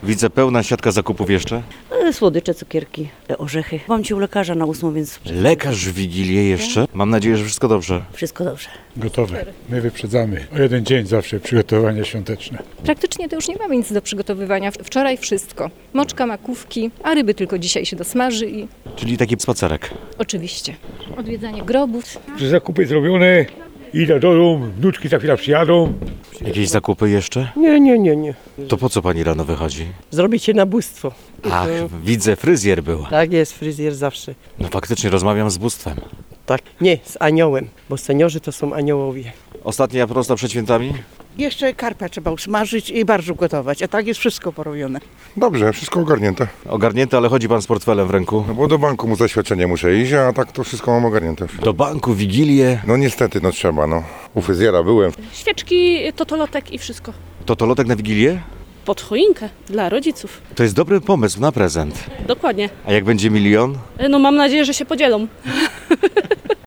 Widzę pełna siatka zakupów jeszcze. Słodycze, cukierki, orzechy. Mam cię u lekarza na 8, więc Lekarz w Wigilię jeszcze. Mam nadzieję, że wszystko dobrze. wszystko dobrze. Gotowe. My wyprzedzamy o jeden dzień zawsze przygotowania świąteczne. Praktycznie to już nie mamy nic do przygotowywania. Wczoraj wszystko. Moczka, makówki, a ryby tylko dzisiaj się dosmaży i Czyli taki spacerek. oczywiście odwiedzanie grobów. Że zakupy zrobione, idę do domu, wnuczki za chwilę przyjadą. Jakieś zakupy jeszcze? Nie. To po co pani rano wychodzi? Zrobicie nabóstwo. Ach, widzę, fryzjer był. Tak jest, fryzjer zawsze. No faktycznie rozmawiam z bóstwem. Tak, nie, z aniołem, bo seniorzy to są aniołowie. Ostatnia prosta przed świętami? Jeszcze karpia trzeba usmażyć i barszcz gotować, a tak jest wszystko porobione. Dobrze, wszystko ogarnięte. Ogarnięte, ale chodzi pan z portfelem w ręku. No bo do banku mu zaświadczenie muszę iść, a tak to wszystko mam ogarnięte. Do banku, Wigilię. No niestety, no trzeba, no. U fryzjera byłem. Świeczki, totolotek i wszystko. To lotek na Wigilię? Pod choinkę dla rodziców. To jest dobry pomysł na prezent. Dokładnie. A jak będzie 1 000 000? No mam nadzieję, że się podzielą.